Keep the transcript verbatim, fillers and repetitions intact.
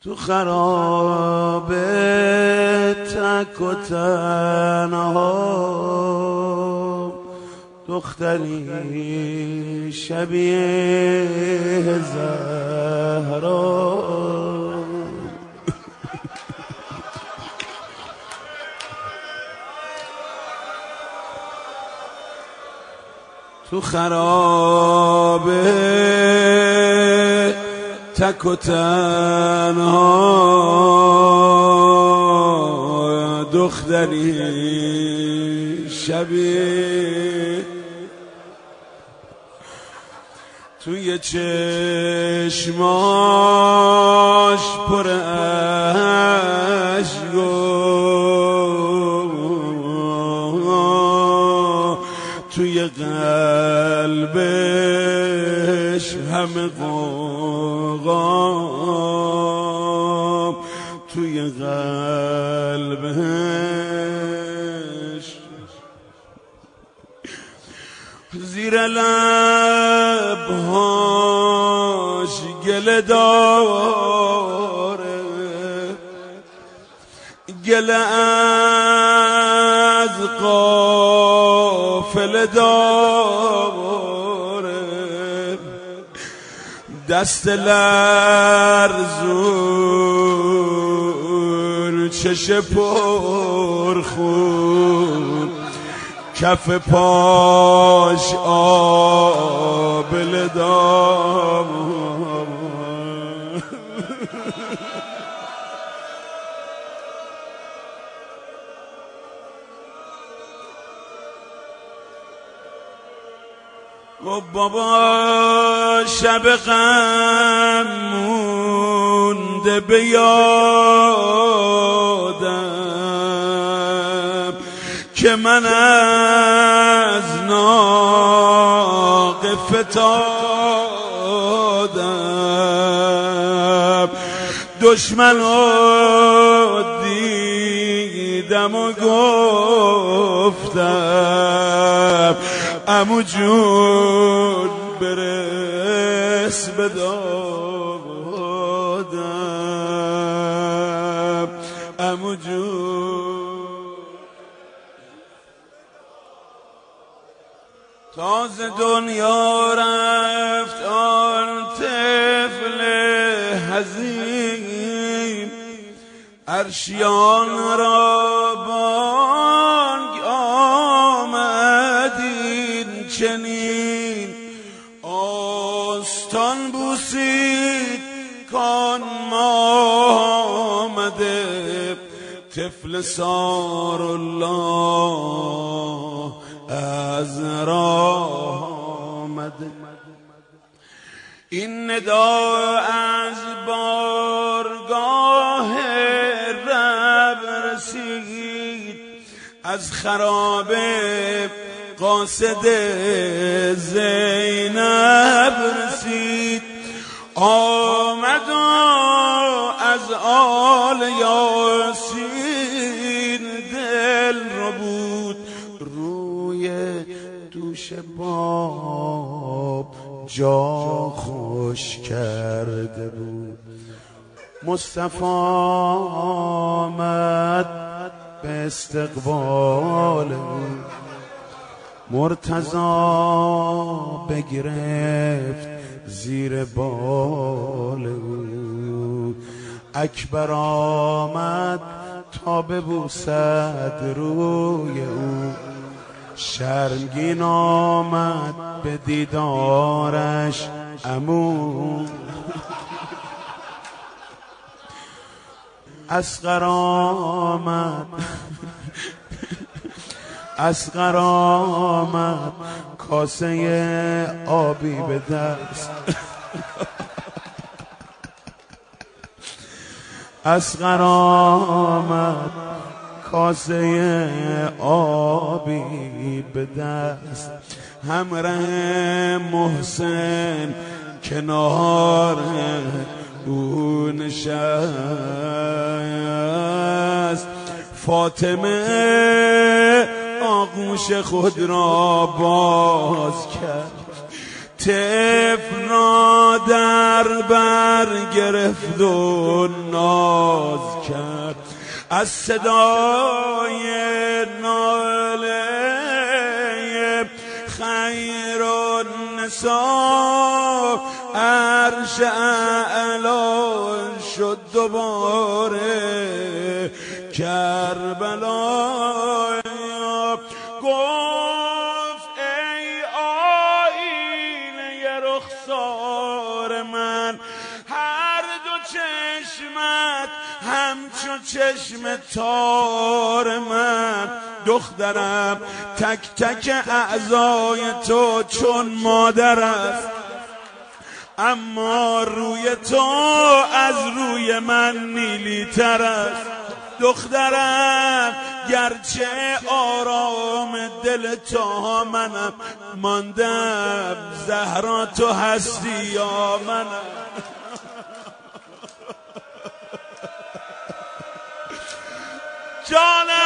تو خرابه تک و تنها دختری شبیه زهرا تو خرابه تک و تنها دختری شبیه توی چشماش پر اشک توی قلبش همه قوقام توی قلبش زیر لبهاش گله داره گله از قافله داره دست لرزون چش پرخون کف پاش آبله دام و بابا شب غم مونده به یادم که من از ناقه فتادم دشمن رو دیدم و گفتم عمو جون برس به دادم عمو جون تازه دنیا رفت آن طفل حزین عرشیان را بانگ آمدین چنین آستان بوسید کان ما آمده طفل سار الله از راه آمده این ندا از بارگاه رب رسید از خرابه قاصد زینب رسید آمد و از آل یاسین دل رو بود روی دوش باب جا خوش کرده بود مصطفی آمد به استقبال مرتضی بگرفت زیر بال او اکبر آمد تا ببوسد روی او شرمگین آمد به دیدارش عمو اصغر آمد اصغر آمد کاسه آبی به دست اصغر آمد کاسه آبی به دست همراه محسن کنار او نشست فاطمه آغوش خود را باز کرد طفل را در بر گرفت و ناز کرد، از صدای ناله خیر النساء عرش اعلی شد دوباره. کربلا گفت ای آینه رخسار من، هر دو چشمت همچو چشم تار من. دخترم تک تک اعضای تو چون مادر است، اما روی تو از روی من نیلی تر است. دخترم گرچه آرام دل تو منم، ماندم زهرا تو هستی یا منم. جانم